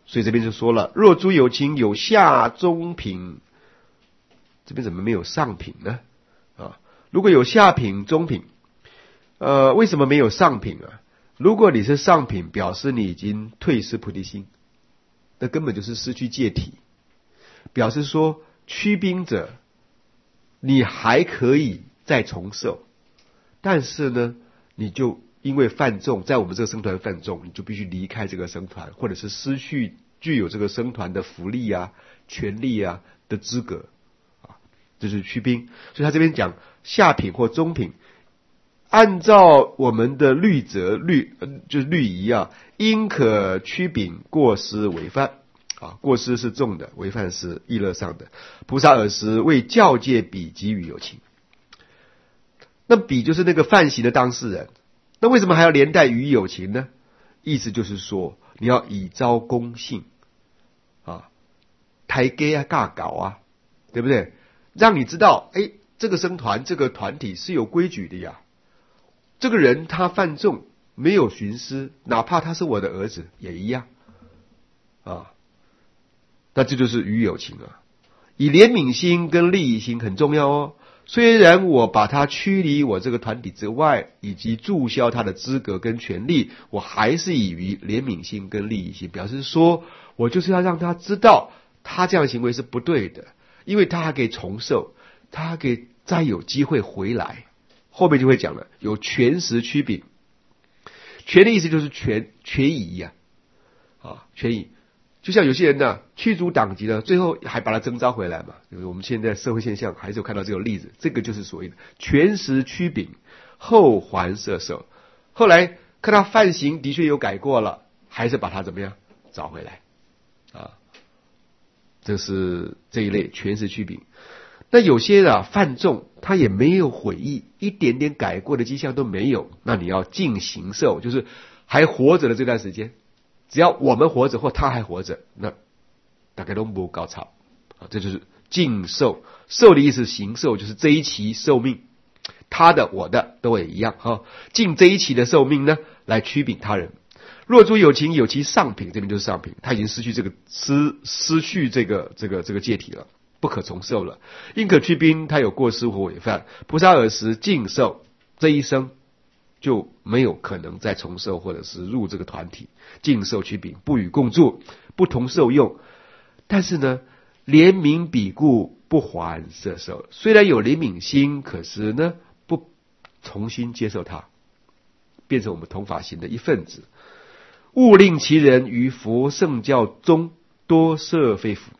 所以这边就说了，若诸有情有下中品，这边怎么没有上品呢？如果有下品中品，为什么没有上品啊？如果你是上品，表示你已经退失菩提心，那根本就是失去戒体，表示说趋宾者你还可以再重受，但是呢你就因为犯众，在我们这个僧团犯众，你就必须离开这个僧团，或者是失去具有这个僧团的福利啊、权利啊的资格啊，这是趋宾。所以他这边讲下品或中品，按照我们的律则就是律仪啊，应可趋秉过失为犯啊，过失是重的，为犯是意乐上的。菩萨尔时为教戒彼给予有情，那彼就是那个犯行的当事人，那为什么还要连带于有情呢？意思就是说，你要以招公信啊，抬给啊，尬搞啊，对不对？让你知道，这个僧团这个团体是有规矩的呀。这个人他犯众没有徇私，哪怕他是我的儿子也一样啊。那这就是于有情啊。以怜悯心跟利益心很重要哦。虽然我把他驱离我这个团体之外，以及注销他的资格跟权利，我还是以于怜悯心跟利益心，表示说我就是要让他知道他这样的行为是不对的，因为他还可以重受，他还可以再有机会回来。后面就会讲了，有权实趋秉。权的意思就是权宜呀，权宜。就像有些人呢，驱逐党籍了，最后还把他征召回来嘛。就是我们现在社会现象还是有看到这个例子，这个就是所谓的权实趋秉，后还摄受。后来看他犯行的确有改过了，还是把他怎么样找回来啊？这是这一类权实趋秉。那有些犯众他也没有悔意，一点点改过的迹象都没有，那你要尽行受，就是还活着的这段时间，只要我们活着或他还活着，那大概都不高潮啊，这就是尽受。受的意思，行受就是这一期寿命，他的我的都也一样哈，尽这一期的寿命呢，来驱秉他人。若诸有情有其上品，这边就是上品，他已经失去这个失去这个戒体了，不可重受了。应可趋宾，他有过失或违犯，菩萨尔时尽受，这一生就没有可能再重受或者是入这个团体，尽受趋秉，不与共住，不同受用。但是呢，怜悯彼故，不还摄受。虽然有怜悯心，可是呢，不重新接受它，变成我们同法行的一份子。勿令其人于佛圣教中多摄非福，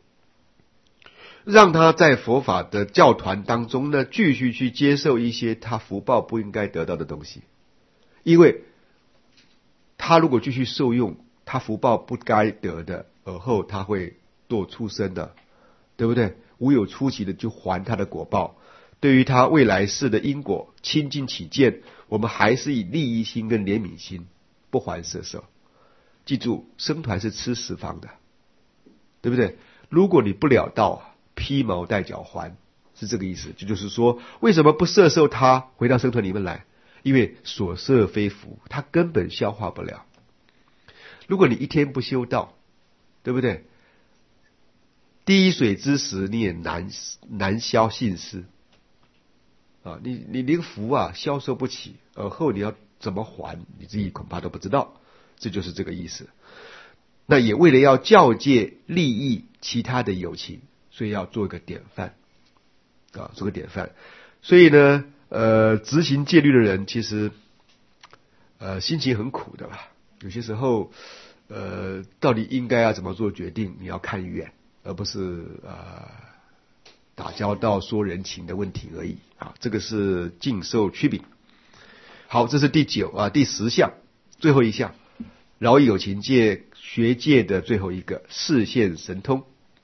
让他在佛法的教团当中呢，继续去接受一些他福报不应该得到的东西，因为他如果继续受用他福报不该得的，而后他会堕畜生的，对不对？无有出期的就还他的果报。对于他未来世的因果亲近起见，我们还是以利益心跟怜悯心不还摄受。记住，僧团是吃十方的，对不对？如果你不了道，披毛戴脚还，是这个意思。这就是说，为什么不摄受他回到僧团里面来？因为所摄非福，他根本消化不了。如果你一天不修道，对不对？滴水之时你也难消信思啊！你连福消受不起，而后你要怎么还，你自己恐怕都不知道。这就是这个意思。那也为了要教戒利益其他的有情，所以要做一个典范做个典范。所以呢，执行戒律的人其实心情很苦的吧。有些时候到底应该要怎么做决定，你要看远，而不是打交道说人情的问题而已啊。这个是尽受趋秉。好，这是第10项，最后一项，饶益有情戒学戒的最后一个，示现神通。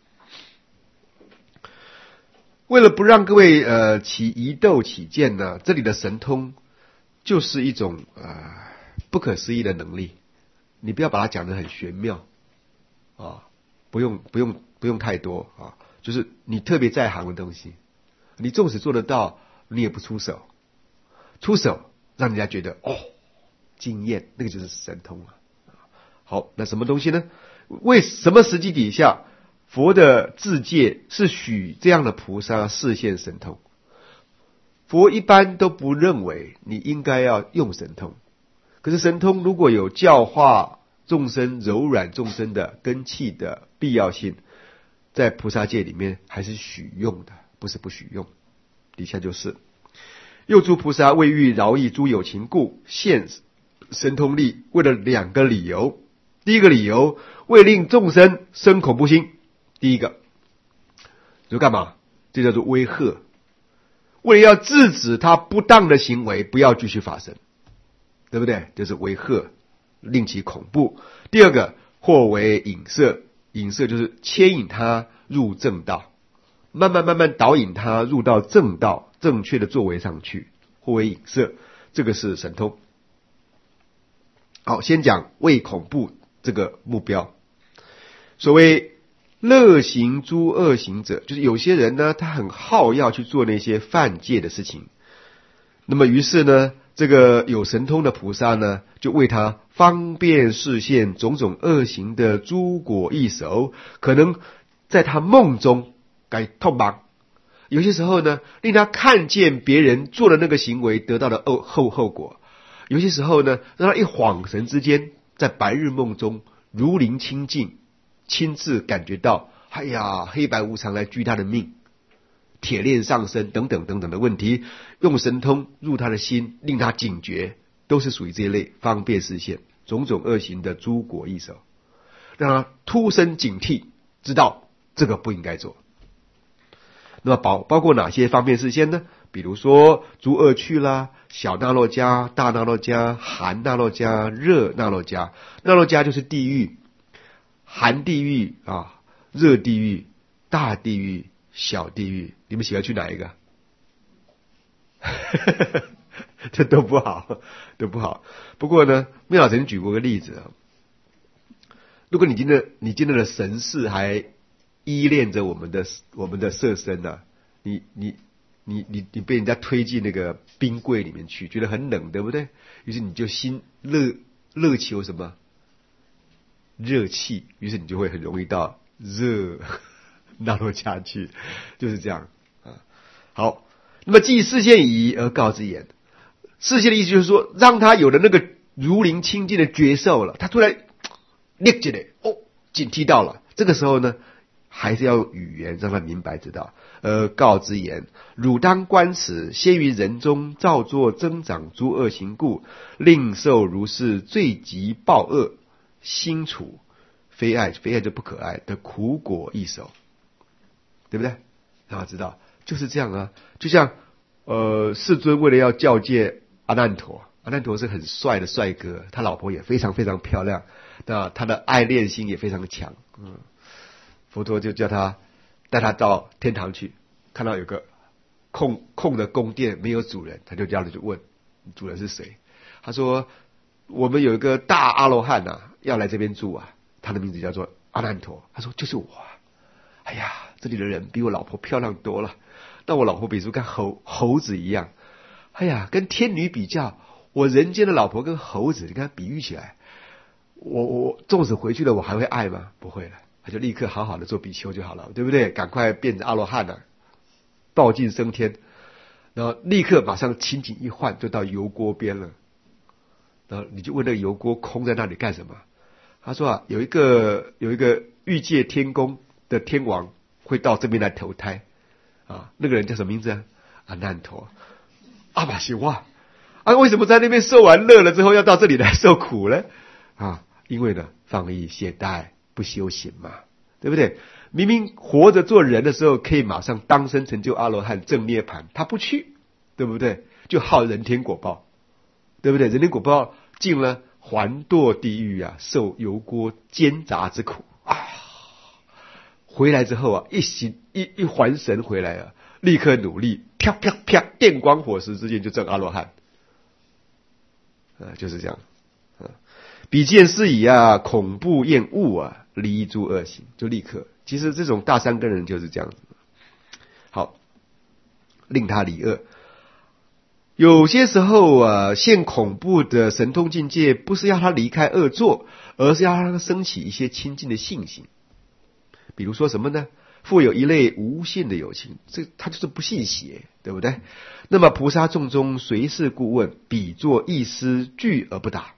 为了不让各位起疑窦起见呢，这里的神通就是一种不可思议的能力。你不要把它讲得很玄妙不用太多就是你特别在行的东西，你纵使做得到，你也不出手让人家觉得惊艳，那个就是神通好，那什么东西呢？ 为什么时机底下佛的自戒是许这样的菩萨示现神通？佛一般都不认为你应该要用神通，可是神通如果有教化众生、柔软众生的根器的必要性，在菩萨戒里面还是许用的，不是不许用。底下就是又诸菩萨为欲饶益诸有情故，现神通力，为了2个理由。第一个理由，为令众生生恐怖心。第一个就干嘛？这叫做威吓，为了要制止他不当的行为不要继续发生，对不对？就是威吓，令其恐怖。第二个，或为引摄，引摄就是牵引他入正道，慢慢导引他入到正道正确的作为上去，或为引摄，这个是神通。好，先讲为恐怖这个目标。所谓乐行诸恶行者，就是有些人呢，他很好要去做那些犯戒的事情，那么于是呢，这个有神通的菩萨呢，就为他方便示现种种恶行的诸果异手，可能在他梦中该痛忙，有些时候呢，令他看见别人做的那个行为得到的后果，有些时候呢，让他一恍神之间，在白日梦中如临清净，亲自感觉到，哎呀，黑白无常来拘他的命，铁链上身等等等等的问题，用神通入他的心，令他警觉，都是属于这一类方便示现种种恶行的诸果异手，让他突生警惕，知道这个不应该做。那么包括哪些方便示现呢？比如说诸恶趣啦，小那洛迦、大那洛迦、寒那洛迦、热那洛迦。那洛迦就是地狱，寒地狱啊，热地狱、大地狱、小地狱，你们喜欢去哪一个？这都不好，都不好。不过呢，妙老曾经举过个例子啊，如果你今天的神识还依恋着我们的色身啊，你被人家推进那个冰柜里面去，觉得很冷，对不对？于是你就心热求什么？热气，于是你就会很容易到热那洛迦去，就是这样啊。好，那么既示现已而告之言，示现的意思就是说，让他有了那个如临清净的觉受了，他突然立起来，警惕到了。这个时候呢，还是要用语言让他明白知道。告之言，汝当观此，先于人中造作增长诸恶行故，令受如是罪极暴恶，心处非爱就不可爱的苦果异手，对不对？让他知道就是这样啊。就像世尊为了要教诫阿难陀，阿难陀是很帅的帅哥，他老婆也非常非常漂亮，那他的爱恋心也非常强。佛陀就叫他带他到天堂去，看到有个空的宫殿没有主人，他就这样子就问主人是谁。他说我们有一个大阿罗汉啊，要来这边住啊，他的名字叫做阿难陀。他说就是我啊，哎呀，这里的人比我老婆漂亮多了，那我老婆比如跟猴子一样，哎呀，跟天女比较，我人间的老婆跟猴子，你看比喻起来，我纵使回去了，我还会爱吗？不会了，他就立刻好好的做比丘就好了，对不对？赶快变成阿罗汉了，报尽升天，然后立刻马上情景一换，就到油锅边了。然后你就问那个油锅空在那里干什么？他说啊，有一个欲界天宫的天王会到这边来投胎啊，那个人叫什么名字啊？阿难陀。阿巴西哇啊，为什么在那边受完乐了之后要到这里来受苦呢？啊，因为呢放逸懈怠不修行嘛，对不对？明明活着做人的时候可以马上当生成就阿罗汉正涅盘，他不去，对不对？就好人天果报，对不对？人天果报进了还堕地狱啊，受油锅煎炸之苦啊！回来之后啊，一还神回来啊，立刻努力，啪啪啪，电光火石之间就证阿罗汉，就是这样。比见是以啊，恐怖厌恶啊，离诸恶行，就立刻。其实这种大三根人就是这样子。好，令他离恶。 有些时候啊，现恐怖的神通境界不是要他离开恶作，而是要让他升起一些亲近的信心。比如说什么呢？复有一类无信的有情，这他就是不信邪，对不对？那么菩萨众中随事故问，比作一师拒而不答。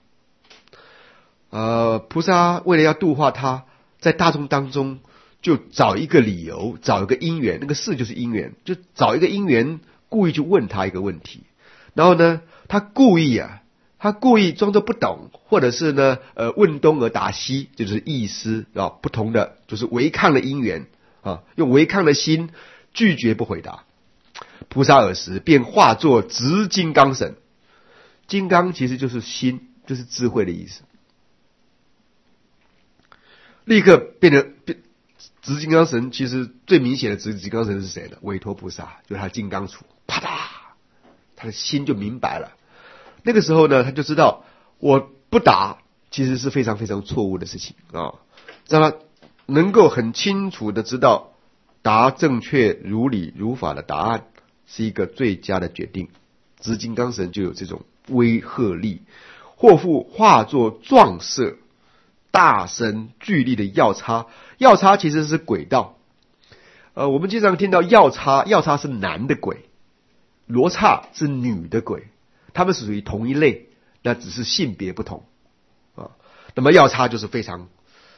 菩萨为了要度化他，在大众当中就找一个理由，找一个因缘，那个事就是因缘，就找一个因缘，故意去问他一个问题。然后呢，他故意装作不懂，或者是呢，问东而答西，就是意思啊不同的，就是违抗了因缘啊，用违抗的心拒绝不回答。菩萨尔时便化作直金刚神，金刚其实就是心，就是智慧的意思。立刻变成直金刚神，其实最明显的直金刚神是谁呢？韦陀菩萨，就是他金刚杵，啪嗒，他的心就明白了。那个时候呢，他就知道我不答其实是非常非常错误的事情啊，让他能够很清楚的知道答正确如理如法的答案是一个最佳的决定。直金刚神就有这种威吓力，或复化作壮色大声巨力的药叉，药叉其实是鬼道。我们经常听到药叉是男的鬼，罗刹是女的鬼，他们属于同一类，那只是性别不同啊。那么药叉就是非常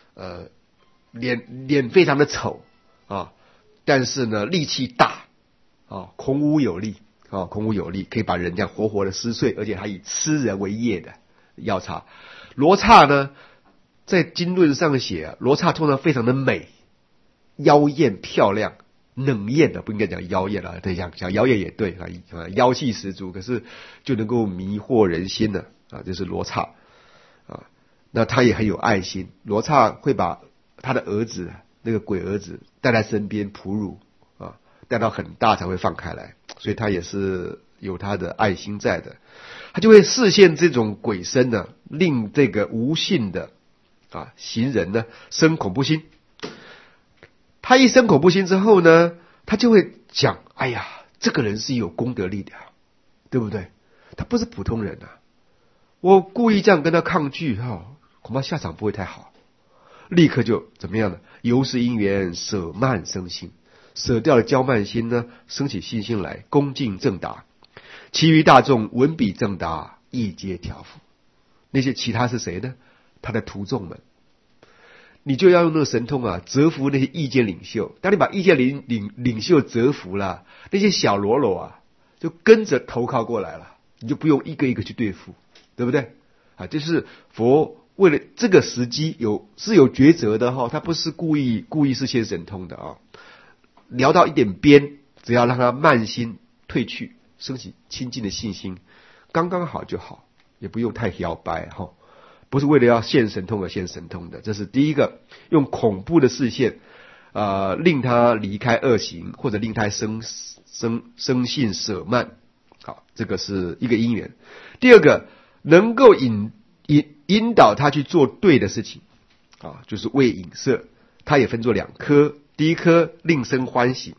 脸非常的丑啊，但是呢力气大啊，孔武有力啊，孔武有力，可以把人这样活活的撕碎，而且还以吃人为业的药叉。罗刹呢，在经论上写罗刹通常非常的美，妖艳漂亮，冷艳的不应该讲妖艳了，对，讲妖艳也对啊，妖气十足，可是就能够迷惑人心了啊，这是罗刹啊。那他也很有爱心，罗刹会把他的儿子那个鬼儿子带在身边哺乳啊，带到很大才会放开来，所以他也是有他的爱心在的。他就会示现这种鬼身呢，令这个无信的行人呢生恐怖心。他一生恐怖心之后呢，他就会讲，哎呀，这个人是有功德力的，对不对？他不是普通人啊，我故意这样跟他抗拒恐怕下场不会太好。立刻就怎么样呢？由是因缘舍慢生心，舍掉了骄慢心呢，升起信心来，恭敬正答。其余大众闻彼正答，亦皆调伏。那些其他是谁呢？他的徒众们。你就要用那个神通啊，折服那些意见领袖。当你把意见领袖折服了，那些小喽啰啊，就跟着投靠过来了，你就不用一个一个去对付，对不对？就是佛为了这个时机是有抉择的他不是故意是现神通的啊。聊到一点边，只要让他慢心退去，升起亲近的信心，刚刚好就好，也不用太摇摆不是为了要现神通而现神通的。这是第一个，用恐怖的视线令他离开恶行，或者令他生信舍慢。好，这个是一个因缘。第二个，能够引导他去做对的事情就是为引摄。他也分作两科，第一科令生欢喜。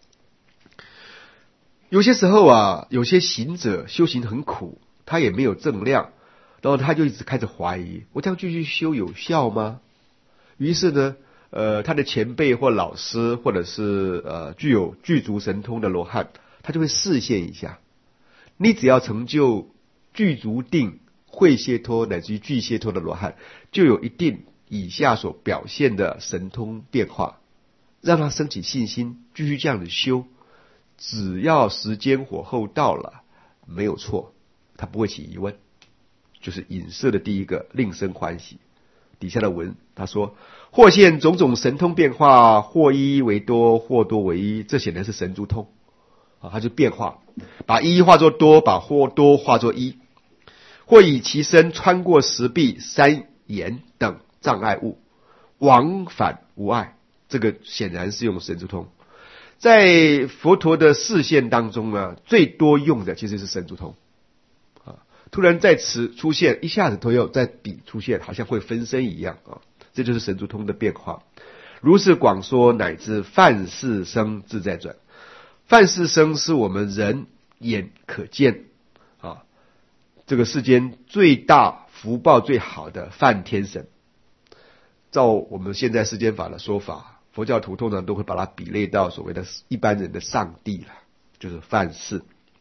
有些时候有些行者修行很苦，他也没有正量，然后他就一直开始怀疑，我这样继续修有效吗？于是呢他的前辈或老师，或者是具有具足神通的罗汉，他就会示现一下，你只要成就具足定、会解脱乃至于具解脱的罗汉，就有一定以下所表现的神通变化，让他升起信心，继续这样子修。只要时间火候到了，没有错，他不会起疑问。就是引摄的第一个，令生欢喜。底下的文他说，或现种种神通变化，或一为多，或多为一，这显然是神足通他就变化，把一化作多，把或多化作一，或以其身穿过石壁、山岩等障碍物，往返无碍。这个显然是用神足通。在佛陀的视线当中最多用的其实是神足通突然在此出现，一下子都有在彼出现，好像会分身一样这就是神足通的变化。如是广说，乃至梵世生自在转。梵世生是我们人眼可见这个世间最大福报最好的梵天神。照我们现在世间法的说法，佛教徒通常都会把它比类到所谓的一般人的上帝了，就是梵世。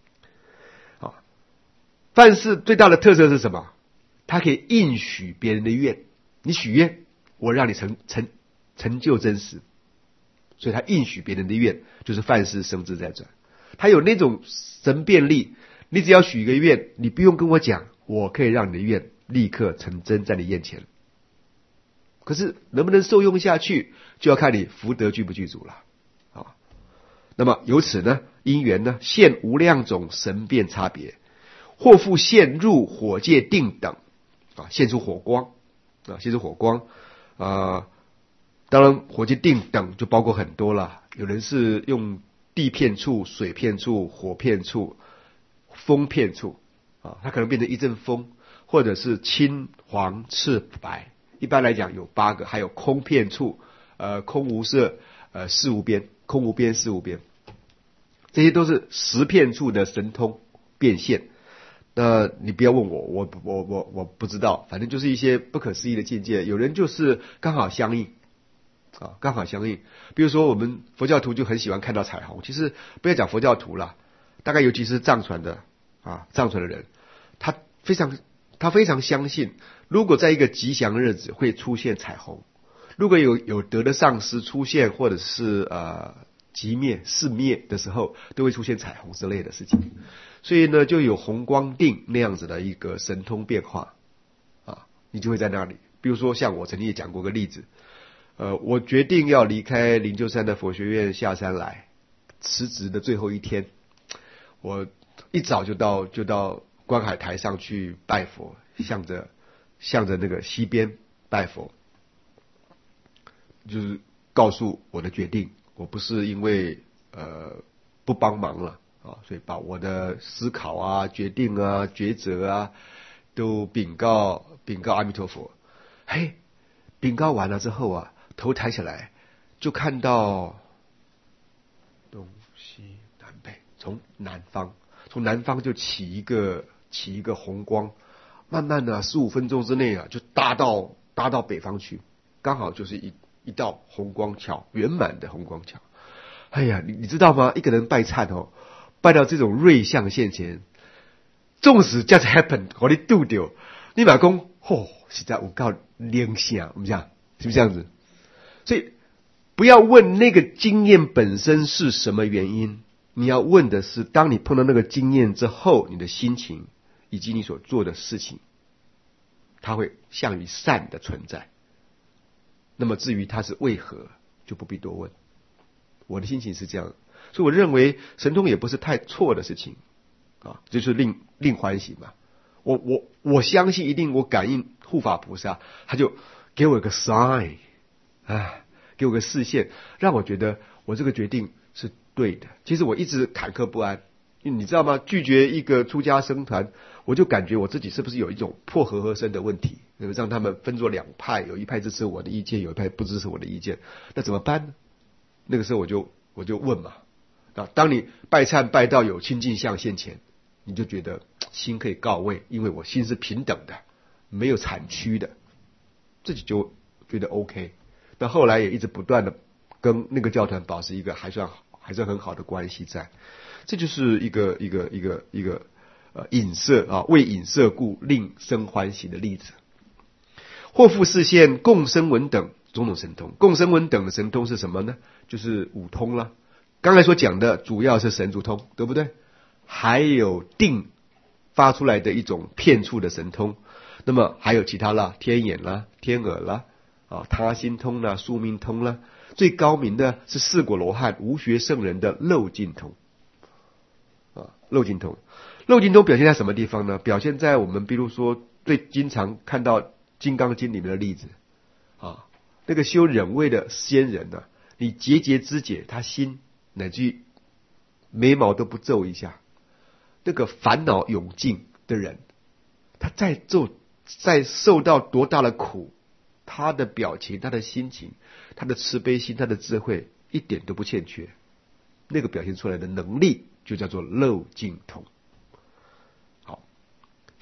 梵世最大的特色是什么？它可以应许别人的愿，你许愿，我让你成就真实，所以他应许别人的愿，就是梵世生自在转。他有那种神变力，你只要许一个愿，你不用跟我讲，我可以让你的愿立刻成真在你眼前。可是能不能受用下去，就要看你福德具不具足了啊。那么由此呢，因缘呢，现无量种神变差别，或复现入火界定等啊，现出火光啊，现出火光啊。当然火界定等就包括很多了，有人是用地片处、水片处、火片处、风片处啊，它可能变成一阵风，或者是青黄赤白，一般来讲有8个，还有空片处，空无色，事无边，空无边事无边，这些都是10片处的神通变现。那你不要问我不知道，反正就是一些不可思议的境界。有人就是刚好相应啊，刚好相应。比如说我们佛教徒就很喜欢看到彩虹，其实不要讲佛教徒啦，大概尤其是藏传的人，他非常相信，如果在一个吉祥日子会出现彩虹，如果有德的上师出现，或者是极灭世灭的时候，都会出现彩虹之类的事情。所以呢，就有红光定那样子的一个神通变化啊，你就会在那里。比如说像我曾经也讲过个例子，我决定要离开灵鹫山的佛学院下山来辞职的最后一天，我一早就到观海台上去拜佛，向着那个西边拜佛，就是告诉我的决定，我不是因为不帮忙了啊，所以把我的思考啊、决定啊、抉择啊，都禀告阿弥陀佛。嘿，禀告完了之后啊，头抬起来就看到东西南北，从南方就起一个红光，慢慢的15分钟之内啊，就搭到北方去，刚好就是一道红光桥，圆满的红光桥。哎呀，你知道吗？一个人拜忏哦，拜到这种瑞相现前，纵使 just happen 和你拄到，你马讲实在有够灵性，我们讲是不是这样子？所以不要问那个经验本身是什么原因，你要问的是，当你碰到那个经验之后，你的心情以及你所做的事情，它会向于善的存在。那么至于它是为何，就不必多问。我的心情是这样，所以我认为神通也不是太错的事情啊，就是令欢喜嘛。我相信一定，我感应护法菩萨，他就给我一个 sign 给我个视线，让我觉得我这个决定是对的。其实我一直坎坷不安，你知道吗？拒绝一个出家僧团，我就感觉我自己是不是有一种破和合身的问题，让他们分作2派，有一派支持我的意见，有一派不支持我的意见，那怎么办呢？那个时候我就问嘛，当你拜忏拜到有清净相现前，你就觉得心可以告慰，因为我心是平等的，没有产区的，自己就觉得 OK。那后来也一直不断的跟那个教团保持一个还算很好的关系在，这就是一个影射啊，为影射故令生欢喜的例子。或复示现共生文等种种神通，共生文等的神通是什么呢？就是五通了。刚才所讲的主要是神足通，对不对？还有定发出来的一种片处的神通，那么还有其他啦，天眼啦、天耳啦、他心通啦、宿命通啦，最高明的是四果罗汉无学圣人的漏尽通漏尽通。漏尽通表现在什么地方呢？表现在我们比如说最经常看到《金刚经》里面的例子那个修忍位的仙人呢，你节节肢解，他心乃至于眉毛都不皱一下，那个烦恼永尽的人，他再受到多大的苦，他的表情、他的心情、他的慈悲心、他的智慧一点都不欠缺，那个表现出来的能力就叫做漏尽通。好，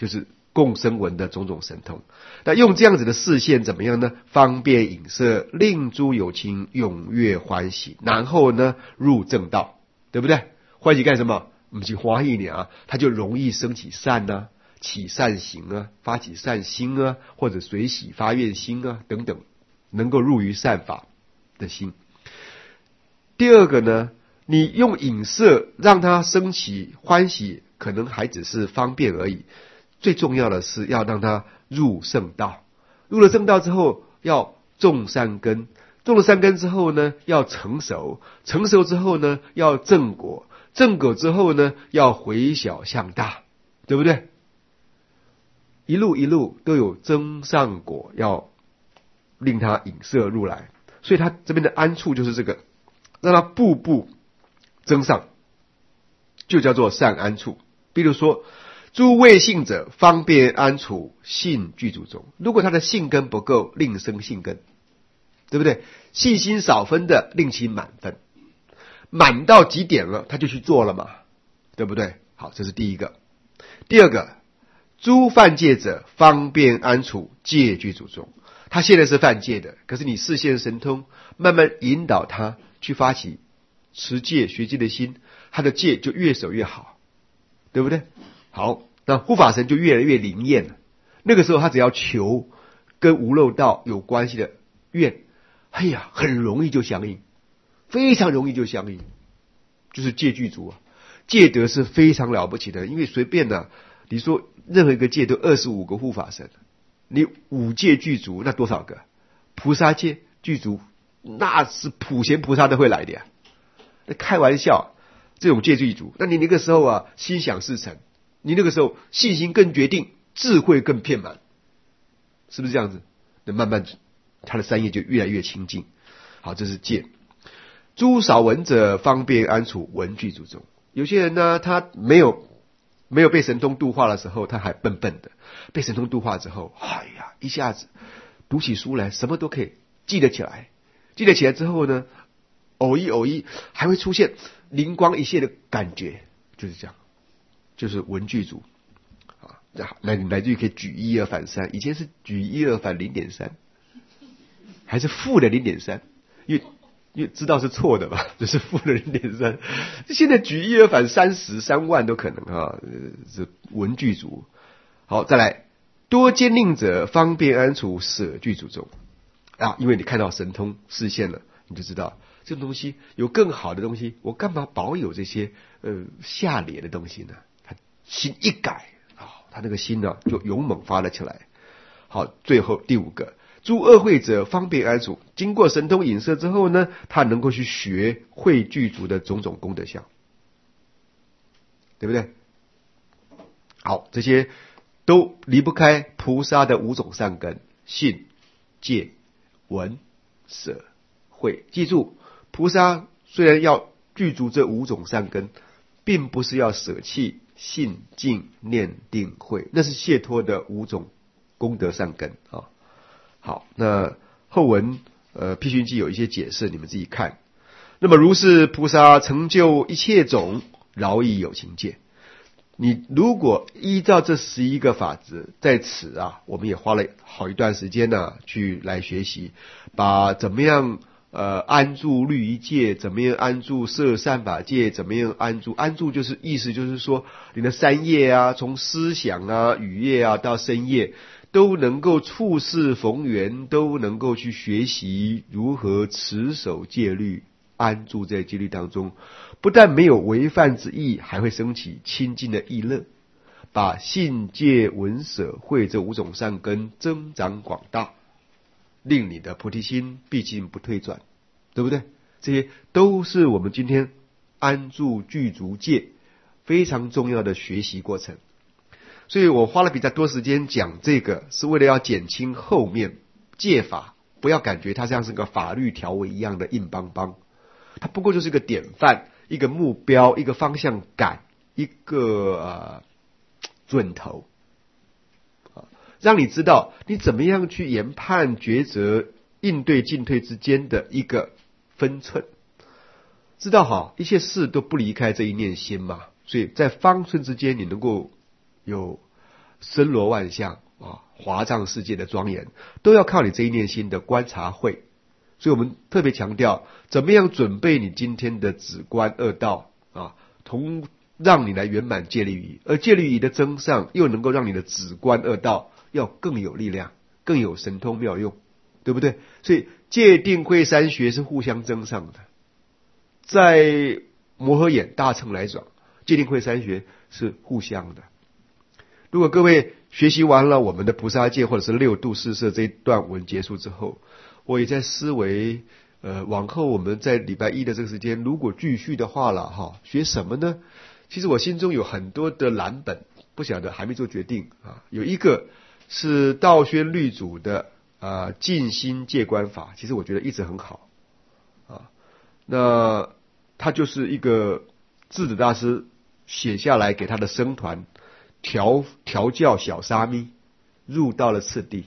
就是共生文的种种神通。那用这样子的视线怎么样呢？方便引摄，令诸有情踊跃欢喜，然后呢入正道，对不对？欢喜干什么？我们去欢喜你啊，他就容易升起善啊，起善行啊，发起善心啊，或者随喜发愿心啊等等，能够入于善法的心。第二个呢，你用引摄让他升起欢喜，可能还只是方便而已，最重要的是要让他入圣道。入了圣道之后要种善根，种了善根之后呢要成熟，成熟之后呢要正果，正果之后呢要回小向大，对不对？一路一路都有增上果，要令他引摄入来。所以他这边的安处就是这个，让他步步增上，就叫做善安处。比如说诸未信者方便安处信具足中，如果他的信根不够，另生信根，对不对？信心少分的令其满分，满到极点了他就去做了嘛，对不对？好，这是第一个。第二个，诸犯戒者方便安处戒具足中，他现在是犯戒的，可是你视线神通慢慢引导他去发起持戒学戒的心，他的戒就越守越好，对不对？好，那护法神就越来越灵验了。那个时候他只要求跟无漏道有关系的愿，哎呀，很容易就相应，非常容易就相应，就是戒具足啊。戒德是非常了不起的，因为随便的，你说任何一个戒都25个护法神，你5戒具足，那多少个？菩萨戒具足，那是普贤菩萨都会来的呀。那开玩笑，这种戒具足，那你那个时候啊，心想事成，你那个时候信心更决定，智慧更遍满，是不是这样子？那慢慢他的三业就越来越清净。好，这是戒。诸少闻者方便安处闻具足中。有些人呢，他没有被神通度化的时候，他还笨笨的；被神通度化之后，哎呀，一下子读起书来，什么都可以记得起来。记得起来之后呢，偶一还会出现灵光一现的感觉，就是这样，就是闻具足啊。乃至于可以举一而反三，以前是举一而反 0.3， 还是负的 0.3， 因为知道是错的嘛，就是负的 0.3， 现在举一而反33万都可能啊，是闻具足。好，再来，多坚令者方便安处舍具足中啊，因为你看到神通视线了，你就知道这种东西有更好的东西，我干嘛保有这些下劣的东西呢？他心一改啊，他那个心呢就勇猛发了起来。好，最后第5个。诸恶慧者方便安处，经过神通引摄之后呢，他能够去学慧具足的种种功德相，对不对？好，这些都离不开菩萨的5种善根：信、戒、闻、舍、慧。记住，菩萨虽然要具足这5种善根，并不是要舍弃信、净、念、定、慧，那是解脱的5种功德善根啊。好，那后文辟熏记有一些解释，你们自己看。那么如是菩萨成就一切种，饶益有情界。你如果依照这11个法则，在此啊，我们也花了好一段时间呢，去来学习，把怎么样安住律仪戒，怎么样安住摄善法戒，怎么样安住就是意思就是说，你的3业啊，从思想啊、语业啊到身业，都能够处事逢缘，都能够去学习如何持守戒律，安住在戒律当中，不但没有违犯之意，还会升起清净的意乐，把信戒闻舍慧这5种善根增长广大，令你的菩提心毕竟不退转，对不对？这些都是我们今天安住具足戒非常重要的学习过程。所以我花了比较多时间讲这个，是为了要减轻后面戒法，不要感觉它像是个法律条文一样的硬邦邦，它不过就是一个典范，一个目标，一个方向感，一个准头，让你知道你怎么样去研判抉择应对进退之间的一个分寸，知道好一切事都不离开这一念心嘛，所以在方寸之间你能够有森罗万象华藏世界的庄严，都要靠你这一念心的观察慧。所以我们特别强调，怎么样准备你今天的止观二道让你来圆满戒律仪，而戒律仪的增上又能够让你的止观二道要更有力量，更有神通妙用，对不对？所以戒定慧三学是互相增上的。在摩诃眼大乘来讲，戒定慧三学是互相的。如果各位学习完了我们的菩萨戒或者是六度四摄这一段文结束之后，我也在思维往后我们在礼拜一的这个时间如果继续的话了学什么呢？其实我心中有很多的蓝本，不晓得还没做决定有一个是道宣律祖的静心戒观法，其实我觉得一直很好那他就是一个智者大师写下来给他的僧团调教小沙弥入到了次第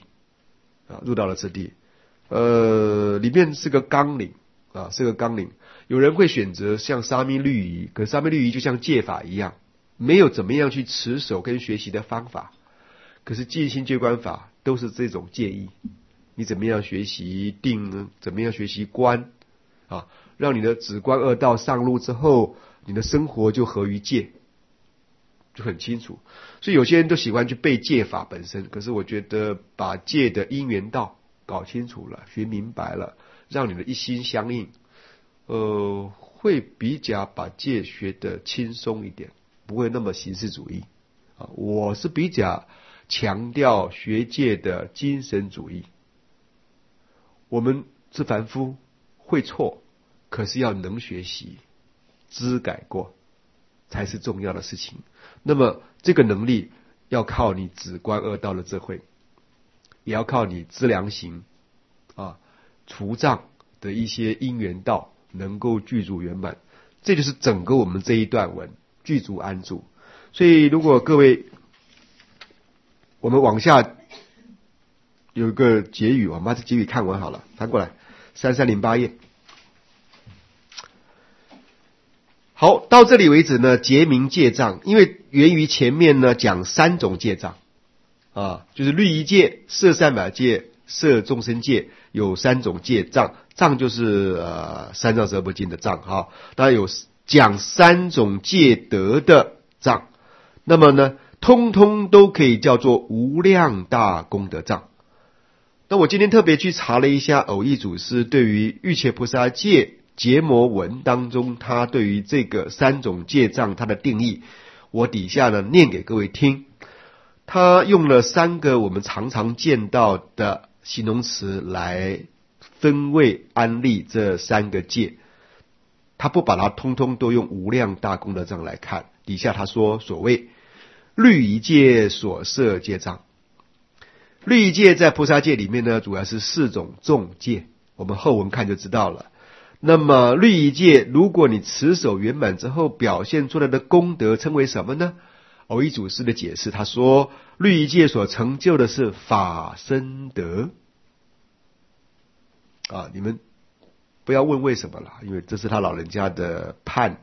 里面是个纲领是个纲领。有人会选择像沙弥律仪，可是沙弥律仪就像戒法一样，没有怎么样去持守跟学习的方法。可是静心戒观法都是这种戒意，你怎么样学习定呢？怎么样学习观让你的止观二道上路之后，你的生活就合于戒，就很清楚。所以有些人都喜欢去背戒法本身，可是我觉得把戒的因缘道搞清楚了，学明白了，让你的一心相应，会比较把戒学得轻松一点，不会那么形式主义我是比较强调学戒的精神主义。我们是凡夫，会错，可是要能学习，知改过才是重要的事情。那么这个能力要靠你止观二道的智慧，也要靠你知良行除障的一些因缘道能够具足圆满。这就是整个我们这一段文具足安住。所以如果各位我们往下有一个结语，我们把这结语看完好了，翻过来3308页。好，到这里为止呢，结明戒障，因为源于前面呢讲三种戒障就是律仪戒、摄善法戒、摄众生戒，有三种戒障。障就是三藏十二部经的障当然有讲三种戒德的障，那么呢通通都可以叫做无量大功德障。那我今天特别去查了一下偶益祖师对于欲切菩萨戒结摩文当中他对于这个三种戒障他的定义，我底下呢念给各位听。他用了三个我们常常见到的形容词来分位安立这三个戒，他不把它通通都用无量大功德障来看。底下他说所谓律仪戒所摄戒障，律仪戒在菩萨戒里面呢主要是四种重戒，我们后文看就知道了。那么律仪戒如果你持守圆满之后表现出来的功德称为什么呢？偶益祖师的解释，他说律仪戒所成就的是法身德你们不要问为什么了，因为这是他老人家的判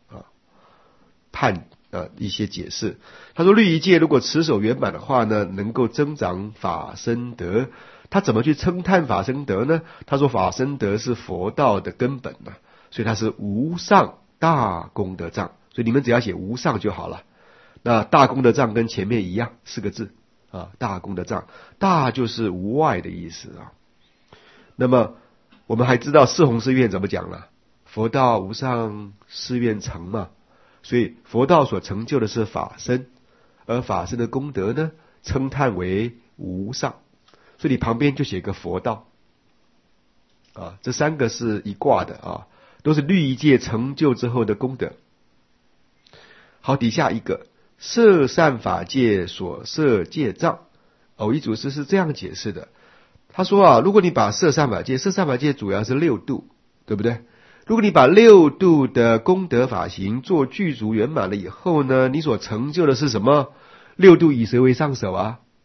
一些解释。他说律仪戒如果持守圆满的话呢，能够增长法身德。他怎么去称叹法身德呢？他说法身德是佛道的根本所以它是无上大功德障，所以你们只要写无上就好了。那大功德障跟前面一样四个字大功德障，大就是无外的意思那么我们还知道四弘誓愿怎么讲了，佛道无上誓愿成嘛，所以佛道所成就的是法身，而法身的功德呢称叹为无上，所以你旁边就写个佛道这三个是一挂的都是律仪戒成就之后的功德。好，底下一个摄善法戒所摄戒障，偶益祖师是这样解释的。他说如果你把摄善法戒主要是六度，对不对？如果你把六度的功德法行做具足圆满了以后呢，你所成就的是什么？六度以谁为上首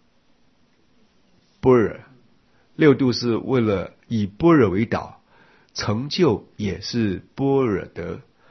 般若。六度是为了以般若为导，成就也是般若德。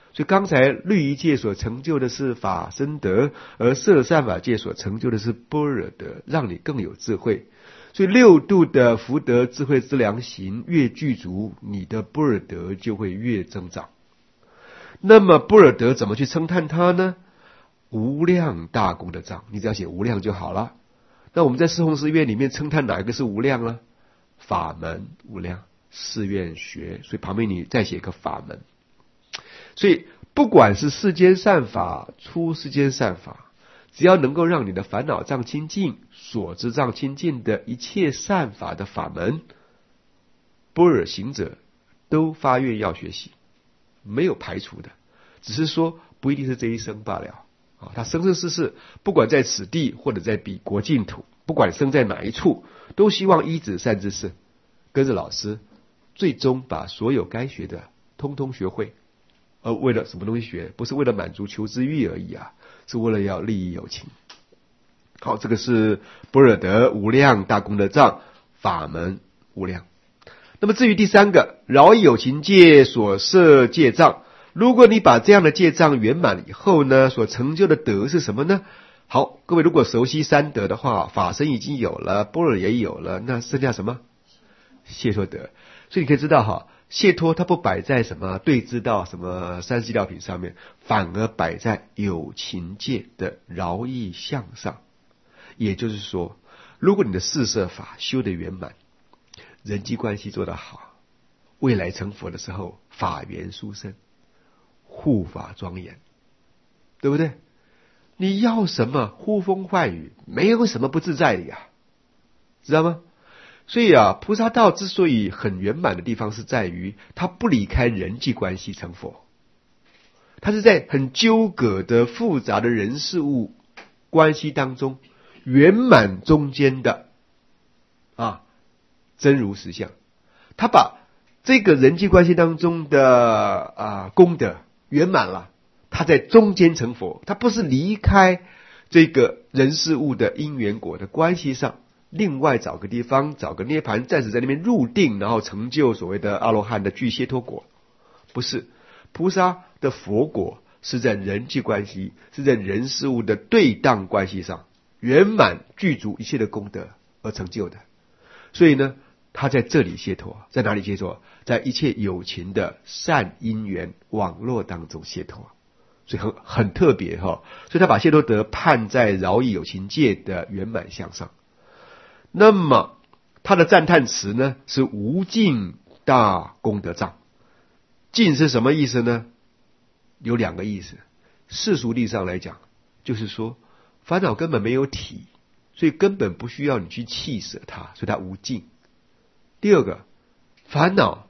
所以刚才律仪界所成就的是法身德，而摄善法界所成就的是般若德，让你更有智慧。所以六度的福德智慧之良行越具足，你的般若德就会越增长。那么般若德怎么去称叹它呢？无量大功德藏，你只要写无量就好了。那我们在四弘誓愿里面称叹哪一个是无量呢？法门无量，誓愿学，所以旁边你再写一个法门。所以不管是世间善法、出世间善法，只要能够让你的烦恼障清净、所知障清净的一切善法的法门，般若行者都发愿要学习，没有排除的，只是说不一定是这一生罢了。他生生世世，不管在此地或者在彼国净土，不管生在哪一处，都希望依止善知识，跟着老师，最终把所有该学的通通学会。而为了什么东西学？不是为了满足求知欲而已啊，是为了要利益有情。好，这个是般若德无量大功德藏，法门无量。那么至于第三个，饶益有情界所摄戒障，如果你把这样的戒障圆满以后呢，所成就的德是什么呢？好，各位如果熟悉三德的话，法身已经有了，般若也有了，那剩下什么？解脱德。所以你可以知道哈，解脱它不摆在什么对知道什么三十六品上面，反而摆在有情界的饶益相上。也就是说，如果你的四摄法修得圆满，人际关系做得好，未来成佛的时候法缘殊胜，护法庄严，对不对？你要什么呼风唤雨，没有什么不自在的呀，知道吗？所以菩萨道之所以很圆满的地方，是在于他不离开人际关系成佛，他是在很纠葛的复杂的人事物关系当中圆满中间的真如实相。他把这个人际关系当中的功德圆满了，他在中间成佛，他不是离开这个人事物的因缘果的关系上，另外找个地方找个涅盘，暂时在那边入定，然后成就所谓的阿罗汉的具解脱果。不是，菩萨的佛果是在人际关系，是在人事物的对当关系上圆满具足一切的功德而成就的。所以呢，他在这里解脱，在哪里解脱？在一切有情的善因缘网络当中解脱。所以很特别所以他把解脱德判在饶益有情界的圆满相上。那么他的赞叹词呢，是无尽大功德藏。尽是什么意思呢？有两个意思。世俗力上来讲，就是说烦恼根本没有体，所以根本不需要你去弃舍它，所以它无尽。第二个，烦恼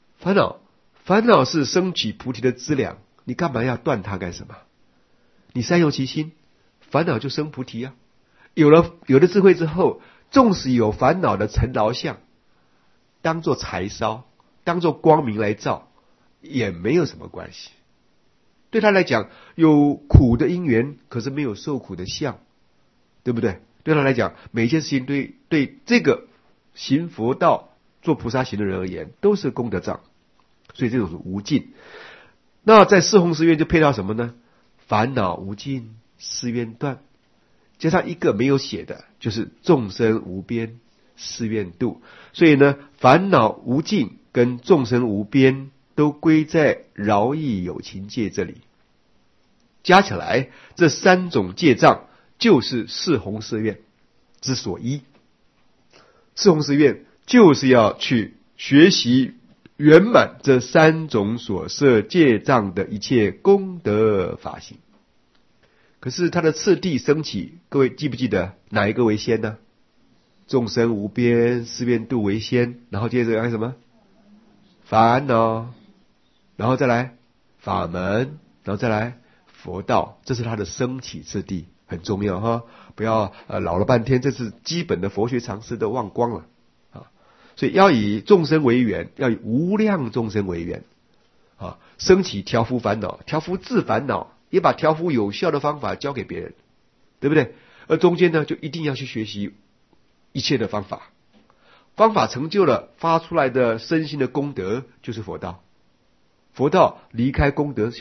是升起菩提的资粮，你干嘛要断它干什么？你善用其心，烦恼就生菩提啊。有了智慧之后，纵使有烦恼的尘劳相，当作柴烧，当作光明来照，也没有什么关系。对他来讲，有苦的因缘，可是没有受苦的相，对不对？对他来讲，每一件事情对这个行佛道做菩萨行的人而言，都是功德障，所以这种是无尽。那在四弘誓愿就配到什么呢？烦恼无尽，誓愿断。加上一个没有写的，就是众生无边，誓愿度。所以呢，烦恼无尽跟众生无边都归在饶益有情界这里。加起来，这三种戒障就是四弘誓愿之所依。四弘誓愿就是要去学习圆满这三种所摄戒障的一切功德法行。可是它的次第升起，各位记不记得哪一个为先呢？众生无边，誓愿度为先，然后接着还有什么？烦恼，然后再来法门，然后再来佛道，这是它的升起次第，很重要哈！不要老了半天，这是基本的佛学常识都忘光了啊！所以要以众生为缘，要以无量众生为缘啊！升起调伏烦恼，调伏自烦恼，也把调伏有效的方法教给别人，对不对？而中间呢，就一定要去学习一切的方法，方法成就了，发出来的身心的功德就是佛道。佛道离开功德相，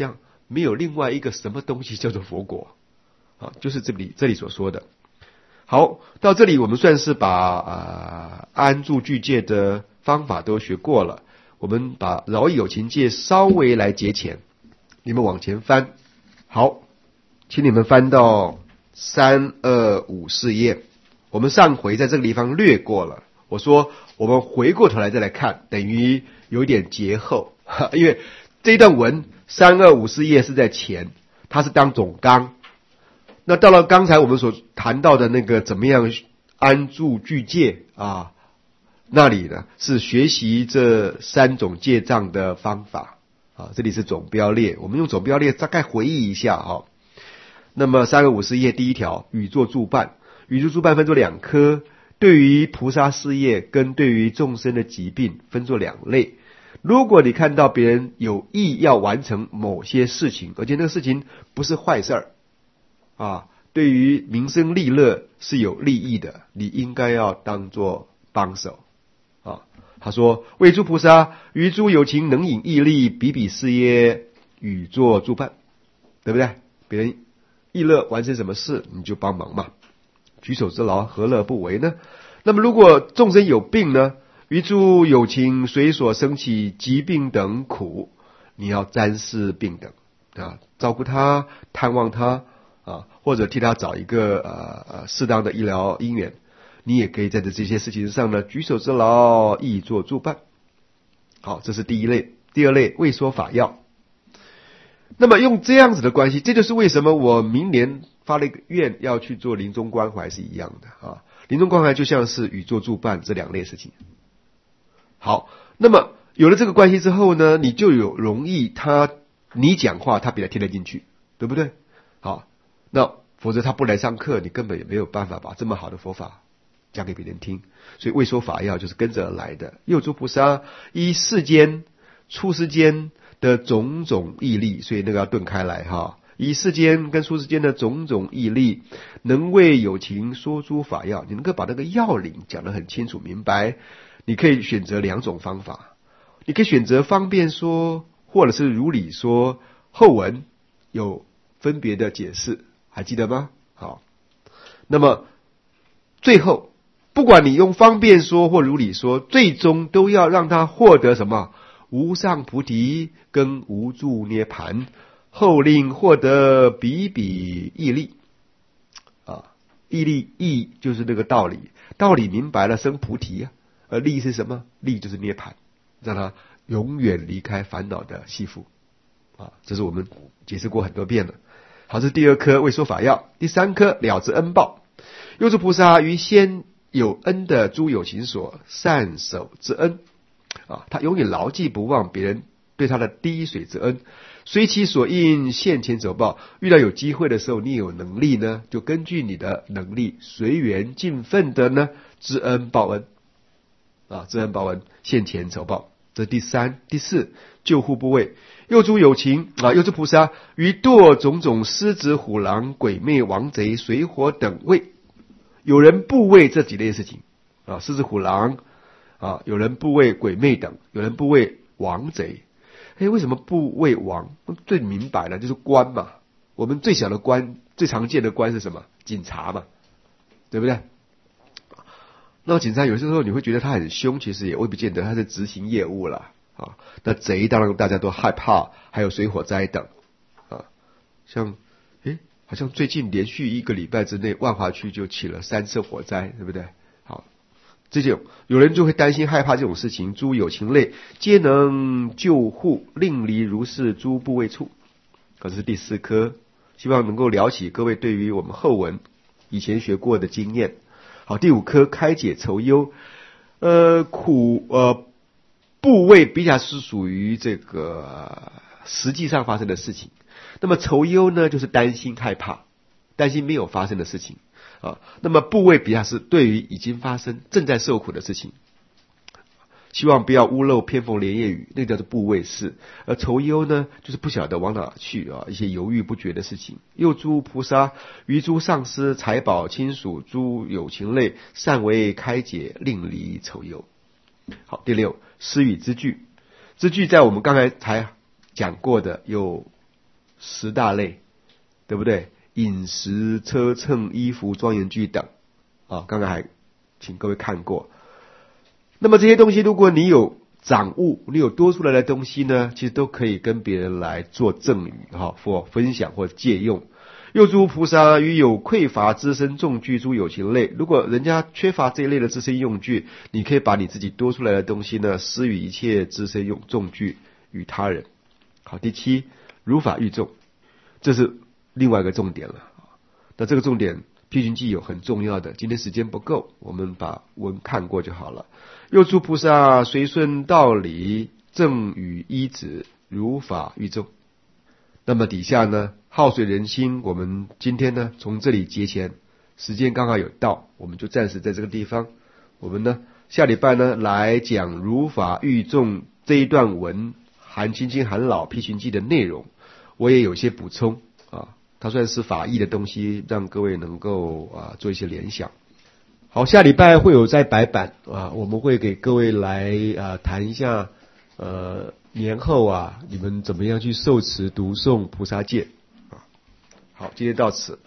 没有另外一个什么东西叫做佛果啊，就是这里所说的。好，到这里我们算是把安住具戒的方法都学过了。我们把饶益有情戒稍微来节前，你们往前翻。好，请你们翻到3254页。我们上回在这个地方略过了，我说我们回过头来再来看，等于有点节后，因为这一段文3254页是在前，它是当总纲。那到了刚才我们所谈到的那个怎么样安住具戒啊，那里呢是学习这3种戒障的方法啊。这里是总标列，我们用总标列大概回忆一下啊。那么3254页第一条，语作助伴。语作助伴分作2科，对于菩萨事业跟对于众生的疾病分作2类。如果你看到别人有意要完成某些事情，而且那个事情不是坏事儿啊，对于民生利乐是有利益的，你应该要当作帮手啊。他说：为诸菩萨于诸有情能引义利，比比是耶，语作助伴，对不对？别人意乐完成什么事，你就帮忙嘛，举手之劳，何乐不为呢？那么如果众生有病呢，于诸有情随所生起疾病等苦，你要瞻视病等啊，照顾他，探望他啊，或者替他找一个适当的医疗因缘，你也可以在这些事情上呢举手之劳，亦作助伴。好，这是第一类。第二类，为说法要。那么用这样子的关系，这就是为什么我明年发了一个愿要去做临终关怀是一样的啊。临终关怀就像是语作助伴这2类事情。好，那么有了这个关系之后呢，你就有容易你讲话他比较听得进去，对不对？好，那否则他不来上课，你根本也没有办法把这么好的佛法讲给别人听。所以为说法要就是跟着而来的。又诸菩萨依世间出世间的种种义利，所以那个要顿开来哈。以世间跟出世间的种种义利，能为有情说诸法要，你能够把那个要领讲得很清楚明白。你可以选择2种方法，你可以选择方便说，或者是如理说，后文有分别的解释，还记得吗？好，那么最后不管你用方便说或如理说，最终都要让他获得什么？无上菩提跟无住涅盘，后令获得比比义利啊，义利义就是那个道理，道理明白了生菩提啊，而利是什么？利就是涅盘，让他永远离开烦恼的系缚啊，这是我们解释过很多遍了。好，这是第2科为说法要。第3科了知恩报。又诸菩萨于先有恩的诸有情所善守之恩啊，他永远牢记不忘别人对他的滴水之恩，随其所应现前走报。遇到有机会的时候，你有能力呢，就根据你的能力随缘尽分的呢知恩报恩啊，知恩报恩，现前走报。这是第3。第4，救护部位。又诸有情啊，又诸菩萨于堕种种狮子虎狼鬼魅王贼水火等位，有人部位这几类事情啊，狮子虎狼啊，有人部位鬼魅等，有人部位王贼。为什么部位王？最明白了，就是官嘛。我们最小的官，最常见的官是什么？警察嘛，对不对？那警察有些时候你会觉得他很凶，其实也未必见得他是执行业务了啊。那贼当然大家都害怕，还有水火灾等啊。像好像最近连续1个礼拜之内，万华区就起了3次火灾，对不对？好，这种有人就会担心害怕这种事情，诸有情类皆能救护，令离如是诸部位处。这是第4科，希望能够聊起各位对于我们后文以前学过的经验。好，第5科开解愁忧。部位比较是属于这个实际上发生的事情，那么愁忧呢，就是担心害怕，担心没有发生的事情啊。那么部位比较是对于已经发生正在受苦的事情，希望不要屋漏偏逢连夜雨，那叫做部位事。而愁忧呢，就是不晓得往哪去啊，一些犹豫不决的事情。又诸菩萨于诸上师财宝亲属诸有情类，善为开解，令离愁忧。好，第6，施与资具。资具在我们刚才讲过的有 10大类，对不对？饮食、车乘、衣服、庄严具等啊，刚刚还请各位看过。那么这些东西，如果你有掌悟，你有多出来的东西呢，其实都可以跟别人来做赠与或分享或借用。又诸菩萨于有匮乏资身众具诸有情类，如果人家缺乏这一类的资身用具，你可以把你自己多出来的东西呢，施与一切资身用众具与他人。好，第7，如法欲众，这是另外一个重点了。那这个重点辟寻记有很重要的，今天时间不够，我们把文看过就好了。又诸菩萨随顺道理，正与依止，如法欲众。那么底下呢，好随人心，我们今天呢从这里节前，时间刚好有到，我们就暂时在这个地方。我们呢下礼拜呢来讲如法欲众这一段文，含清净含老辟寻记的内容，我也有些补充啊，它算是法义的东西，让各位能够做一些联想。好，下礼拜会有在白板我们会给各位来谈一下年后你们怎么样去受持读诵菩萨戒好，今天到此。